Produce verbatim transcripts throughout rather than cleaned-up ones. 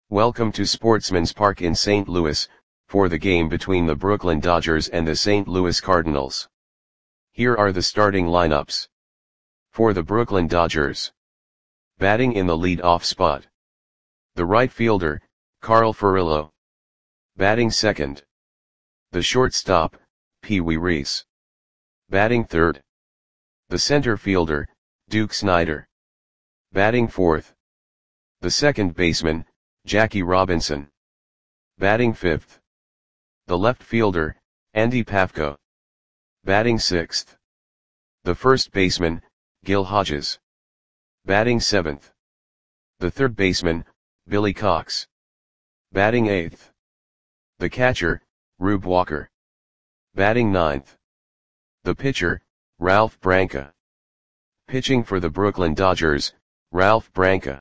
Welcome to Sportsman's Park in Saint Louis, for the game between the Brooklyn Dodgers and the Saint Louis Cardinals. Here are the starting lineups. For the Brooklyn Dodgers. Batting in the lead-off spot. The right fielder, Carl Furillo. Batting second. The shortstop, Pee Wee Reese. Batting third. The center fielder, Duke Snider. Batting fourth. The second baseman, Jackie Robinson. Batting fifth. The left fielder, Andy Pafko. Batting sixth. The first baseman, Gil Hodges. Batting seventh. The third baseman, Billy Cox. Batting eighth. The catcher, Rube Walker. Batting ninth. The pitcher, Ralph Branca. Pitching for the Brooklyn Dodgers, Ralph Branca.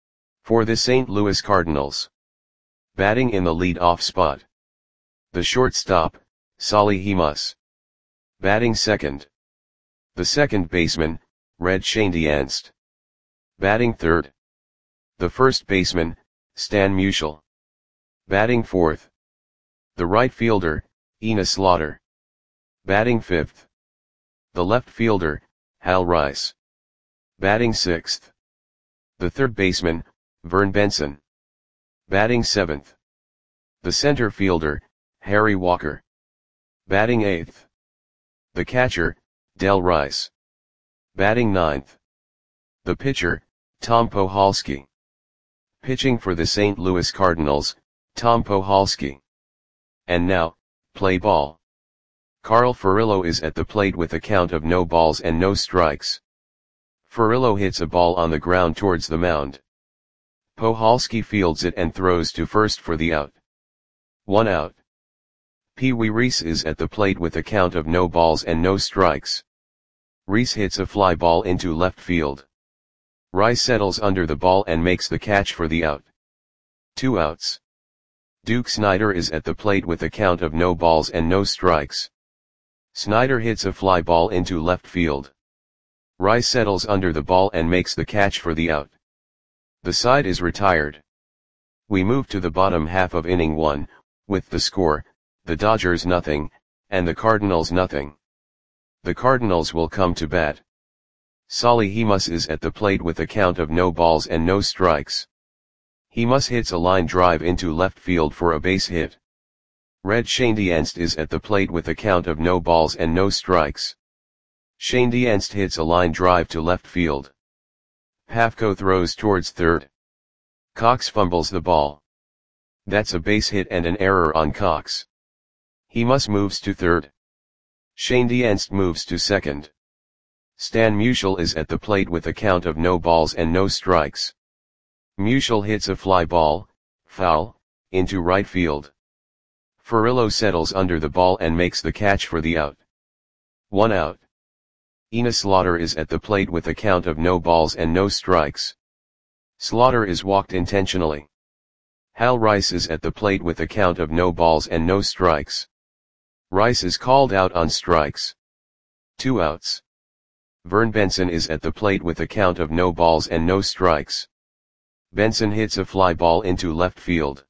For the Saint Louis Cardinals. Batting in the lead-off spot. The shortstop, Solly Hemus. Batting second. The second baseman, Red Schoendienst. Batting third. The first baseman, Stan Musial. Batting fourth. The right fielder, Enos Slaughter. Batting fifth. The left fielder, Hal Rice. Batting sixth. The third baseman, Vern Benson. Batting seventh. The center fielder, Harry Walker. Batting eighth. The catcher, Del Rice. Batting ninth. The pitcher, Tom Pohalski. Pitching for the Saint Louis Cardinals, Tom Pohalski. And now, play ball. Carl Furillo is at the plate with a count of no balls and no strikes. Furillo hits a ball on the ground towards the mound. Pohalski fields it and throws to first for the out. One out. Pee Wee Reese is at the plate with a count of no balls and no strikes. Reese hits a fly ball into left field. Rice settles under the ball and makes the catch for the out. Two outs. Duke Snider is at the plate with a count of no balls and no strikes. Snider hits a fly ball into left field. Rice settles under the ball and makes the catch for the out. The side is retired. We move to the bottom half of inning one, with the score, the Dodgers nothing, and the Cardinals nothing. The Cardinals will come to bat. Solly Hemus is at the plate with a count of no balls and no strikes. Hemus hits a line drive into left field for a base hit. Red Schoendienst is at the plate with a count of no balls and no strikes. Schoendienst hits a line drive to left field. Pafko throws towards third. Cox fumbles the ball. That's a base hit and an error on Cox. Hemus moves to third. Schoendienst moves to second. Stan Musial is at the plate with a count of no balls and no strikes. Musial hits a fly ball, foul, into right field. Furillo settles under the ball and makes the catch for the out. One out. Enos Slaughter is at the plate with a count of no balls and no strikes. Slaughter is walked intentionally. Hal Rice is at the plate with a count of no balls and no strikes. Rice is called out on strikes. Two outs. Vern Benson is at the plate with a count of no balls and no strikes. Benson hits a fly ball into left field.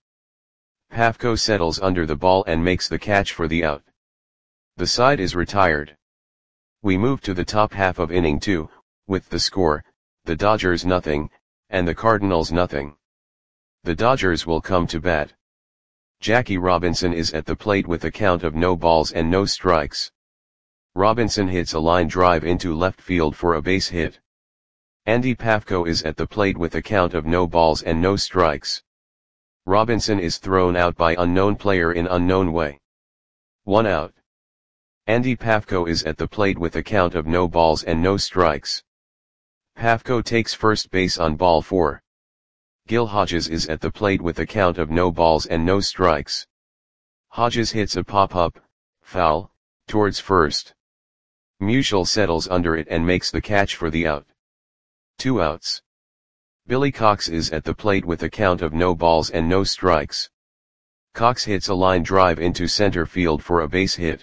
Pafko settles under the ball and makes the catch for the out. The side is retired. We move to the top half of inning two, with the score, the Dodgers nothing, and the Cardinals nothing. The Dodgers will come to bat. Jackie Robinson is at the plate with a count of no balls and no strikes. Robinson hits a line drive into left field for a base hit. Andy Pafko is at the plate with a count of no balls and no strikes. Robinson is thrown out by unknown player in unknown way. One out. Andy Pafko is at the plate with a count of no balls and no strikes. Pafko takes first base on ball four. Gil Hodges is at the plate with a count of no balls and no strikes. Hodges hits a pop-up, foul, towards first. Musial settles under it and makes the catch for the out. Two outs. Billy Cox is at the plate with a count of no balls and no strikes. Cox hits a line drive into center field for a base hit.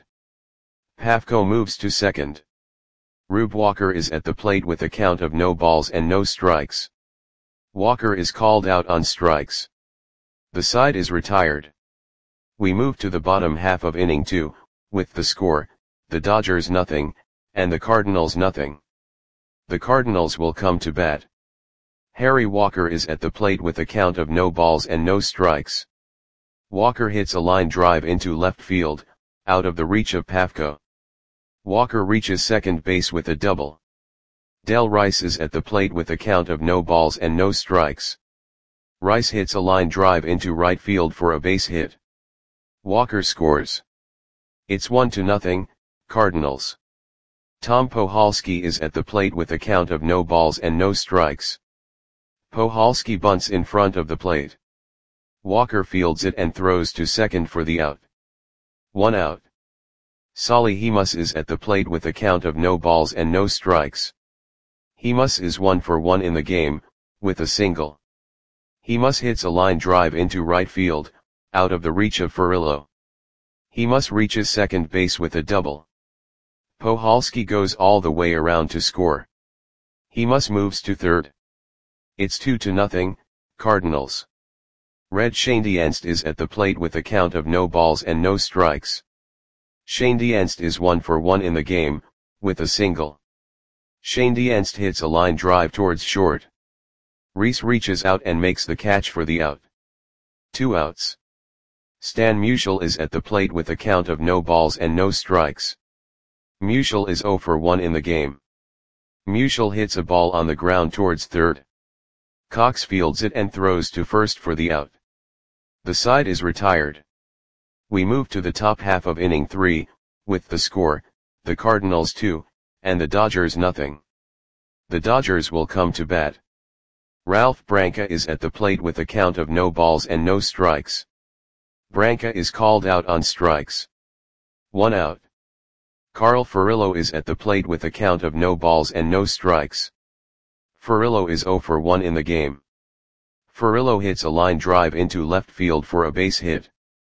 Pafko moves to second. Rube Walker is at the plate with a count of no balls and no strikes. Walker is called out on strikes. The side is retired. We move to the bottom half of inning two, with the score, the Dodgers nothing, and the Cardinals nothing. The Cardinals will come to bat. Harry Walker is at the plate with a count of no balls and no strikes. Walker hits a line drive into left field, out of the reach of Pafko. Walker reaches second base with a double. Del Rice is at the plate with a count of no balls and no strikes. Rice hits a line drive into right field for a base hit. Walker scores. It's one to nothing, Cardinals. Tom Pohalski is at the plate with a count of no balls and no strikes. Pohalski bunts in front of the plate. Walker fields it and throws to second for the out. One out. Solly Hemus is at the plate with a count of no balls and no strikes. Hemus is one for one in the game, with a single. Hemus hits a line drive into right field, out of the reach of Furillo. Hemus reaches second base with a double. Pohalski goes all the way around to score. Hemus moves to third. It's two to nothing, Cardinals. Red Schoendienst is at the plate with a count of no balls and no strikes. Schoendienst is one for one in the game, with a single. Schoendienst hits a line drive towards short. Reese reaches out and makes the catch for the out. Two outs. Stan Musial is at the plate with a count of no balls and no strikes. Musial is zero for one in the game. Musial hits a ball on the ground towards third. Cox fields it and throws to first for the out. The side is retired. We move to the top half of inning three, with the score, the Cardinals two, and the Dodgers nothing. The Dodgers will come to bat. Ralph Branca is at the plate with a count of no balls and no strikes. Branca is called out on strikes. One out. Carl Furillo is at the plate with a count of no balls and no strikes. Furillo is zero for one in the game. Furillo hits a line drive into left field for a base hit.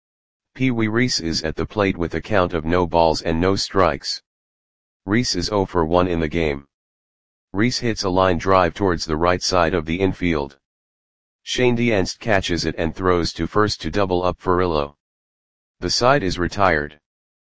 Pee Wee Reese is at the plate with a count of no balls and no strikes. Reese is zero for one in the game. Reese hits a line drive towards the right side of the infield. Schoendienst catches it and throws to first to double up Furillo. The side is retired.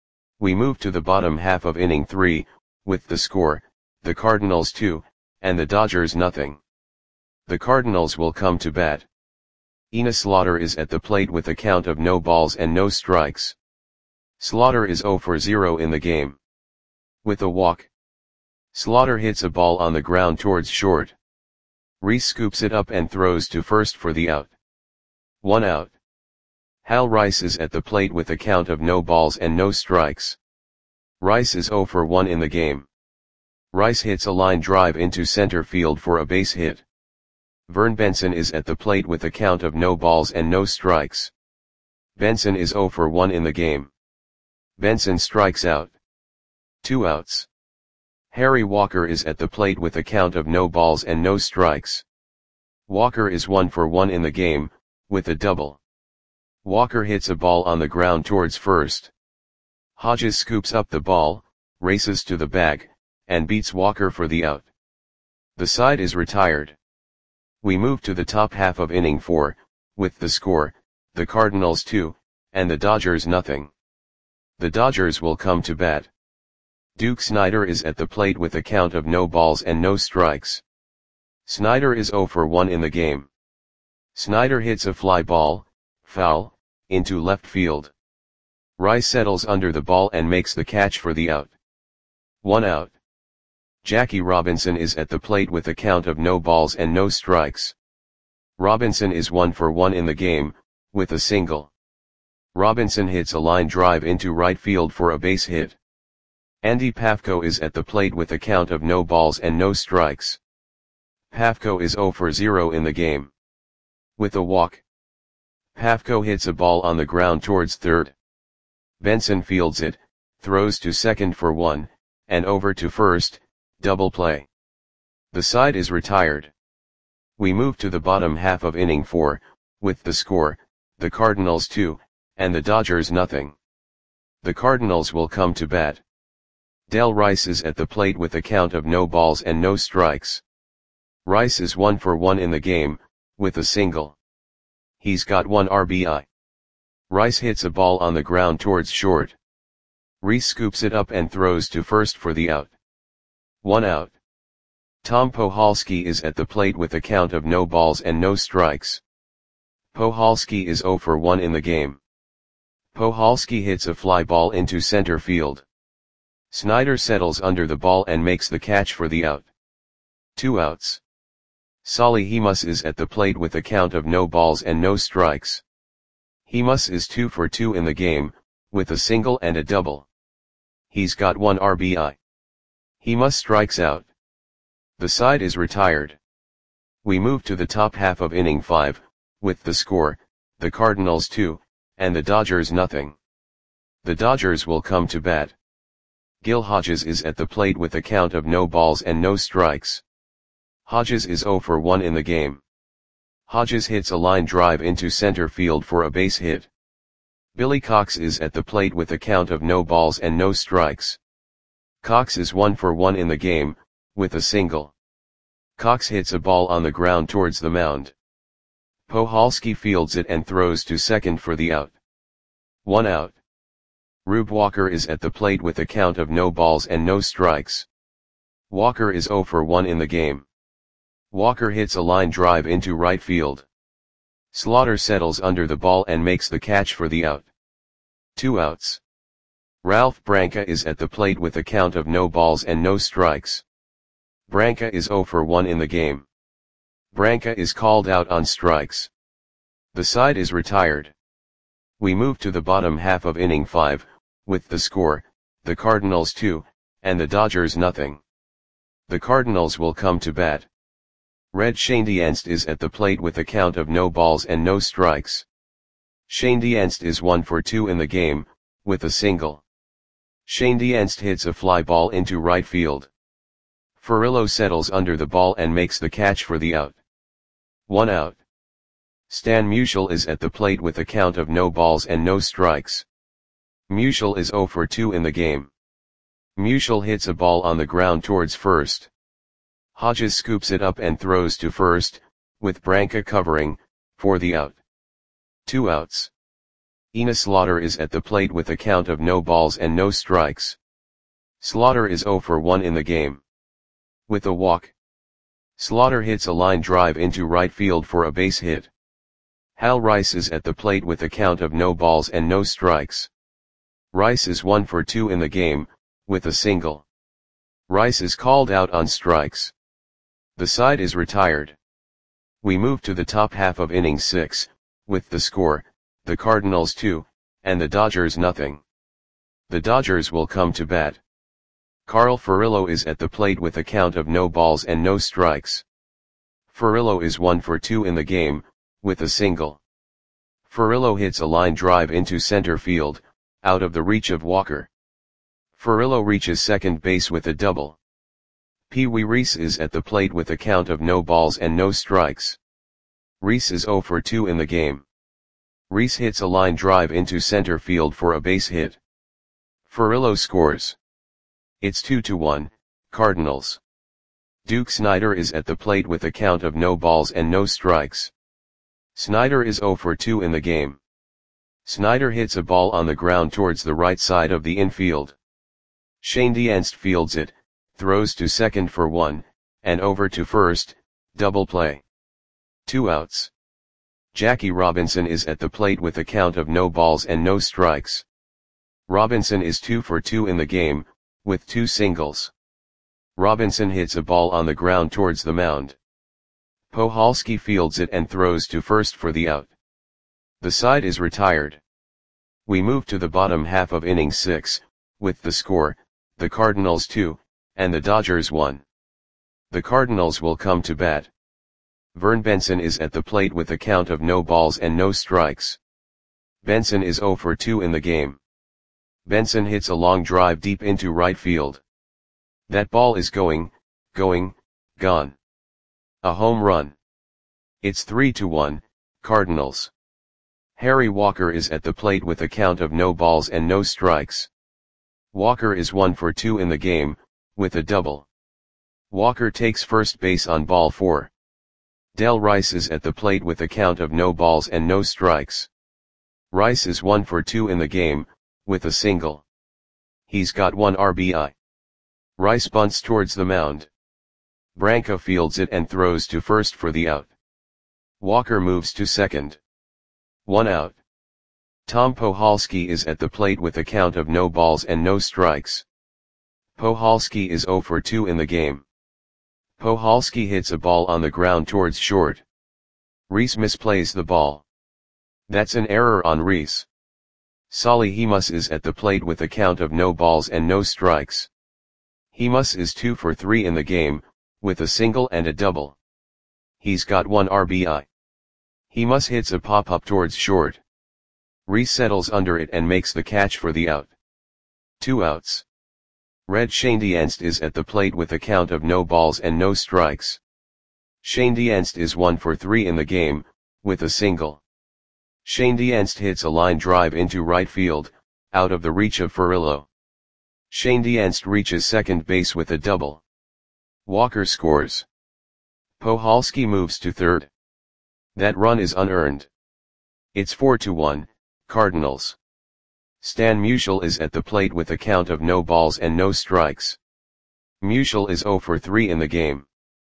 We move to the bottom half of inning three, with the score, the Cardinals two, and the Dodgers nothing. The Cardinals will come to bat. Enos Slaughter is at the plate with a count of no balls and no strikes. Slaughter is zero for zero in the game. With a walk. Slaughter hits a ball on the ground towards short. Reese scoops it up and throws to first for the out. One out. Hal Rice is at the plate with a count of no balls and no strikes. Rice is zero for one in the game. Rice hits a line drive into center field for a base hit. Vern Benson is at the plate with a count of no balls and no strikes. Benson is zero for one in the game. Benson strikes out. Two outs. Harry Walker is at the plate with a count of no balls and no strikes. Walker is one for one in the game, with a double. Walker hits a ball on the ground towards first. Hodges scoops up the ball, races to the bag, and beats Walker for the out. The side is retired. We move to the top half of inning four, with the score, the Cardinals two, and the Dodgers nothing. The Dodgers will come to bat. Duke Snider is at the plate with a count of no balls and no strikes. Snider is zero for one in the game. Snider hits a fly ball, foul, into left field. Rice settles under the ball and makes the catch for the out. One out. Jackie Robinson is at the plate with a count of no balls and no strikes. Robinson is one for one in the game, with a single. Robinson hits a line drive into right field for a base hit. Andy Pafko is at the plate with a count of no balls and no strikes. Pafko is zero for zero in the game. With a walk. Pafko hits a ball on the ground towards third. Benson fields it, throws to second for one, and over to first, double play. The side is retired. We move to the bottom half of inning four, with the score, the Cardinals two, and the Dodgers nothing. The Cardinals will come to bat. Del Rice is at the plate with a count of no balls and no strikes. Rice is one for one in the game, with a single. He's got one R B I. Rice hits a ball on the ground towards short. Rhys scoops it up and throws to first for the out. One out. Tom Puchalski is at the plate with a count of no balls and no strikes. Puchalski is zero for one in the game. Puchalski hits a fly ball into center field. Snyder settles under the ball and makes the catch for the out. Two outs. Solly Hemus is at the plate with a count of no balls and no strikes. Hemus is two for two in the game, with a single and a double. He's got one R B I. Hemus strikes out. The side is retired. We move to the top half of inning five, with the score, the Cardinals two, and the Dodgers nothing. The Dodgers will come to bat. Gil Hodges is at the plate with a count of no balls and no strikes. Hodges is zero for one in the game. Hodges hits a line drive into center field for a base hit. Billy Cox is at the plate with a count of no balls and no strikes. Cox is one for one in the game, with a single. Cox hits a ball on the ground towards the mound. Puchalski fields it and throws to second for the out. One out. Rube Walker is at the plate with a count of no balls and no strikes. Walker is zero for one in the game. Walker hits a line drive into right field. Slaughter settles under the ball and makes the catch for the out. Two outs. Ralph Branca is at the plate with a count of no balls and no strikes. Branca is zero for one in the game. Branca is called out on strikes. The side is retired. We move to the bottom half of inning five, with the score, the Cardinals two, and the Dodgers nothing. The Cardinals will come to bat. Red Schoendienst is at the plate with a count of no balls and no strikes. Schoendienst is one for two in the game, with a single. Schoendienst hits a fly ball into right field. Furillo settles under the ball and makes the catch for the out. One out. Stan Musial is at the plate with a count of no balls and no strikes. Musial is zero for two in the game. Musial hits a ball on the ground towards first. Hodges scoops it up and throws to first, with Branca covering, for the out. Two outs. Enos Slaughter is at the plate with a count of no balls and no strikes. Slaughter is zero for one in the game. With a walk. Slaughter hits a line drive into right field for a base hit. Hal Rice is at the plate with a count of no balls and no strikes. Rice is one for two in the game, with a single. Rice is called out on strikes. The side is retired. We move to the top half of inning six, with the score, the Cardinals two, and the Dodgers nothing. The Dodgers will come to bat. Carl Furillo is at the plate with a count of no balls and no strikes. Furillo is one for two in the game, with a single. Furillo hits a line drive into center field, out of the reach of Walker. Furillo reaches second base with a double. Pee Wee Reese is at the plate with a count of no balls and no strikes. Reese is zero for two in the game. Reese hits a line drive into center field for a base hit. Furillo scores. It's two to one, Cardinals. Duke Snider is at the plate with a count of no balls and no strikes. Snider is zero for two in the game. Snider hits a ball on the ground towards the right side of the infield. Schoendienst fields it, throws to second for one, and over to first, double play. Two outs. Jackie Robinson is at the plate with a count of no balls and no strikes. Robinson is two for two in the game, with two singles. Robinson hits a ball on the ground towards the mound. Puchalski fields it and throws to first for the out. The side is retired. We move to the bottom half of inning six, with the score, the Cardinals two, and the Dodgers one. The Cardinals will come to bat. Vern Benson is at the plate with a count of no balls and no strikes. Benson is zero for two in the game. Benson hits a long drive deep into right field. That ball is going, going, gone. A home run. It's three to one, Cardinals. Harry Walker is at the plate with a count of no balls and no strikes. Walker is one for two in the game, with a double. Walker takes first base on ball four. Del Rice is at the plate with a count of no balls and no strikes. Rice is one for two in the game, with a single. He's got one R B I. Rice bunts towards the mound. Branco fields it and throws to first for the out. Walker moves to second. One out. Tom Pohalski is at the plate with a count of no balls and no strikes. Pohalski is zero for two in the game. Pohalski hits a ball on the ground towards short. Reese misplays the ball. That's an error on Reese. Solly Hemus is at the plate with a count of no balls and no strikes. Hemus is two for three in the game, with a single and a double. He's got one R B I. Hemus hits a pop-up towards short. Reese settles under it and makes the catch for the out. Two outs. Red Schoendienst is at the plate with a count of no balls and no strikes. Schoendienst is one for three in the game, with a single. Schoendienst hits a line drive into right field, out of the reach of Furillo. Schoendienst reaches second base with a double. Walker scores. Pohalski moves to third. That run is unearned. It's four to one, Cardinals. Stan Musial is at the plate with a count of no balls and no strikes. Musial is zero for three in the game.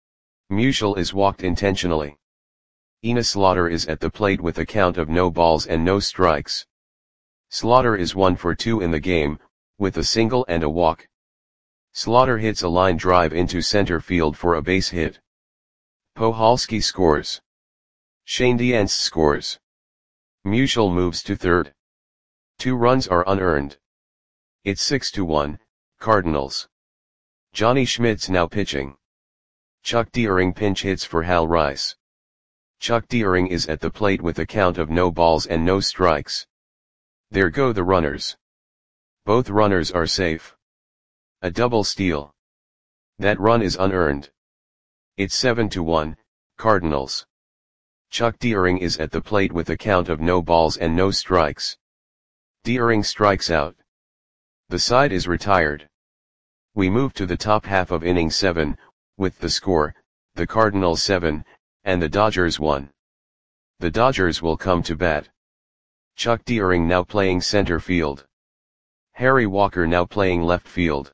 Musial is walked intentionally. Ina Slaughter is at the plate with a count of no balls and no strikes. Slaughter is one for two in the game, with a single and a walk. Slaughter hits a line drive into center field for a base hit. Pohalski scores. Schoendienst scores. Musial moves to third. Two runs are unearned. It's six to one, Cardinals. Johnny Schmidt's now pitching. Chuck Deering pinch hits for Hal Rice. Chuck Deering is at the plate with a count of no balls and no strikes. There go the runners. Both runners are safe. A double steal. That run is unearned. It's seven to one, Cardinals. Chuck Deering is at the plate with a count of no balls and no strikes. Deering strikes out. The side is retired. We move to the top half of inning seven, with the score, the Cardinals seven, and the Dodgers one. The Dodgers will come to bat. Chuck Deering now playing center field. Harry Walker now playing left field.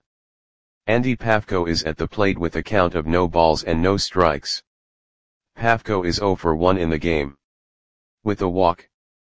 Andy Pafko is at the plate with a count of no balls and no strikes. Pafko is zero for one in the game. With a walk.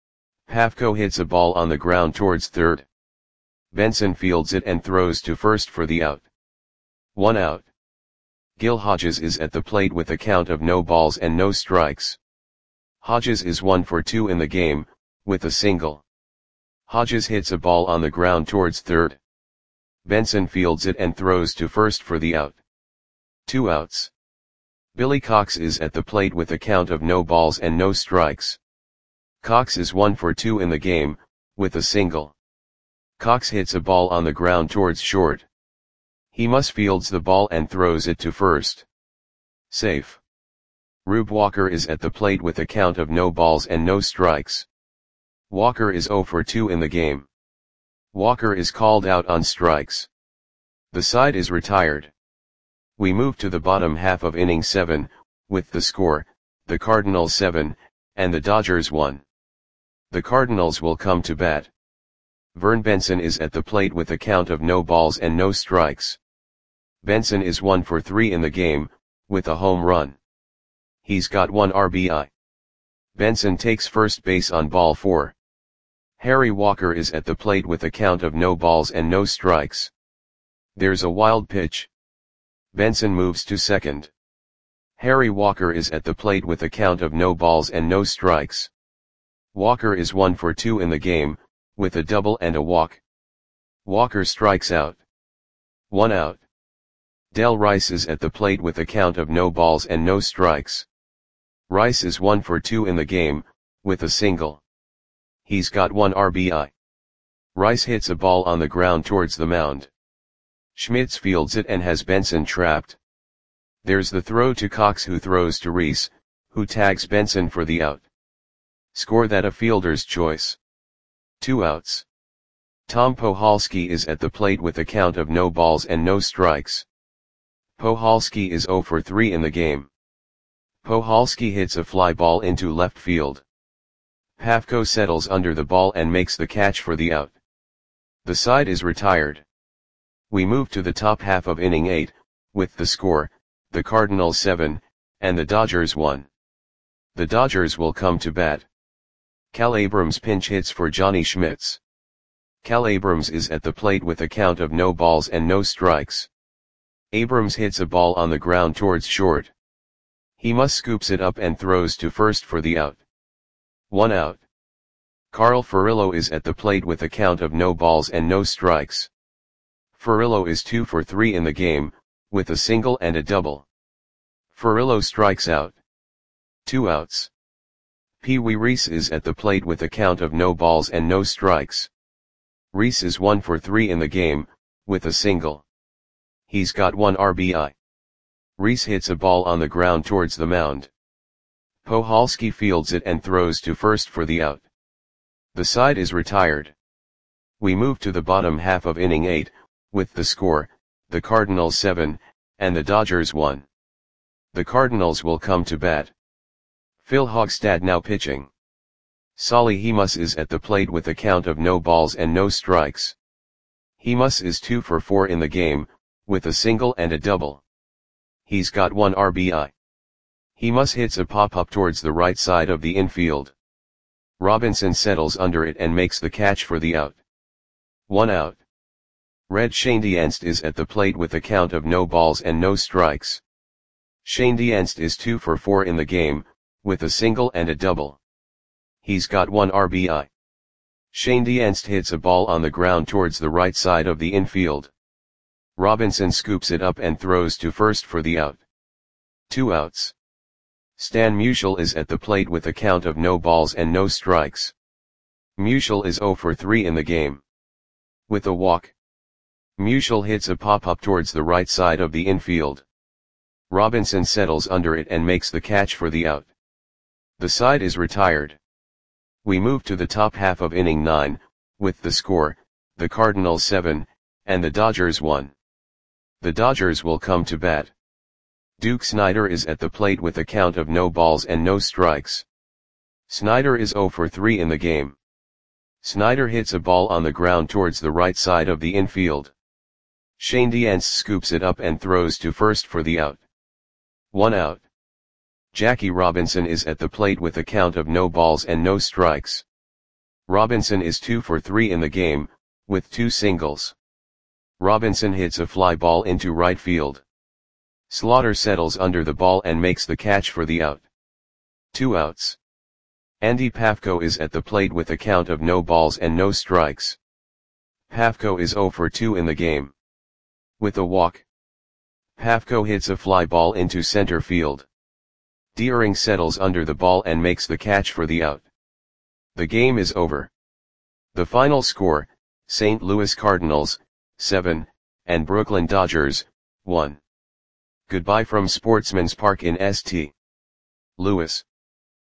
Pafko hits a ball on the ground towards third. Benson fields it and throws to first for the out. One out. Gil Hodges is at the plate with a count of no balls and no strikes. Hodges is one for two in the game, with a single. Hodges hits a ball on the ground towards third. Benson fields it and throws to first for the out. Two outs. Billy Cox is at the plate with a count of no balls and no strikes. Cox is one for two in the game, with a single. Cox hits a ball on the ground towards short. Hemus fields the ball and throws it to first. Safe. Rube Walker is at the plate with a count of no balls and no strikes. Walker is zero for two in the game. Walker is called out on strikes. The side is retired. We move to the bottom half of inning seven, with the score, the Cardinals seven, and the Dodgers one. The Cardinals will come to bat. Vern Benson is at the plate with a count of no balls and no strikes. Benson is one for three in the game, with a home run. He's got one R B I. Benson takes first base on ball four. Harry Walker is at the plate with a count of no balls and no strikes. There's a wild pitch. Benson moves to second. Harry Walker is at the plate with a count of no balls and no strikes. Walker is one for two in the game, with a double and a walk. Walker strikes out. One out. Del Rice is at the plate with a count of no balls and no strikes. Rice is one for two in the game, with a single. He's got one R B I. Rice hits a ball on the ground towards the mound. Schmitz fields it and has Benson trapped. There's the throw to Cox, who throws to Reese, who tags Benson for the out. Score that a fielder's choice. Two outs. Tom Pohalski is at the plate with a count of no balls and no strikes. Pohalski is zero for three in the game. Puhalski hits a fly ball into left field. Pafko settles under the ball and makes the catch for the out. The side is retired. We move to the top half of inning eight, with the score, the Cardinals seven, and the Dodgers one. The Dodgers will come to bat. Cal Abrams pinch hits for Johnny Schmitz. Cal Abrams is at the plate with a count of no balls and no strikes. Abrams hits a ball on the ground towards short. He must scoops it up and throws to first for the out. One out. Carl Furillo is at the plate with a count of no balls and no strikes. Furillo is two for three in the game, with a single and a double. Furillo strikes out. Two outs. Pee Wee Reese is at the plate with a count of no balls and no strikes. Reese is one for three in the game, with a single. He's got one R B I. Reese hits a ball on the ground towards the mound. Puhalski fields it and throws to first for the out. The side is retired. We move to the bottom half of inning eight, with the score, the Cardinals seven, and the Dodgers one. The Cardinals will come to bat. Phil Hogstad now pitching. Solly Hemus is at the plate with a count of no balls and no strikes. Hemus is two for four in the game, with a single and a double. He's got one R B I. Hemus hits a pop-up towards the right side of the infield. Robinson settles under it and makes the catch for the out. One out. Red Schoendienst is at the plate with a count of no balls and no strikes. Schoendienst is two for four in the game, with a single and a double. He's got one R B I. Schoendienst hits a ball on the ground towards the right side of the infield. Robinson scoops it up and throws to first for the out. Two outs. Stan Musial is at the plate with a count of no balls and no strikes. Musial is zero for three in the game. With a walk. Musial hits a pop-up towards the right side of the infield. Robinson settles under it and makes the catch for the out. The side is retired. We move to the top half of inning nine, with the score, the Cardinals seven, and the Dodgers one. The Dodgers will come to bat. Duke Snider is at the plate with a count of no balls and no strikes. Snider is zero for three in the game. Snider hits a ball on the ground towards the right side of the infield. Schoendienst scoops it up and throws to first for the out. One out. Jackie Robinson is at the plate with a count of no balls and no strikes. Robinson is two for three in the game, with two singles. Robinson hits a fly ball into right field. Slaughter settles under the ball and makes the catch for the out. Two outs. Andy Pafko is at the plate with a count of no balls and no strikes. Pafko is zero for two in the game. With a walk. Pafko hits a fly ball into center field. Deering settles under the ball and makes the catch for the out. The game is over. The final score, Saint Louis Cardinals, seven, and Brooklyn Dodgers, one. Goodbye from Sportsman's Park in Saint Louis.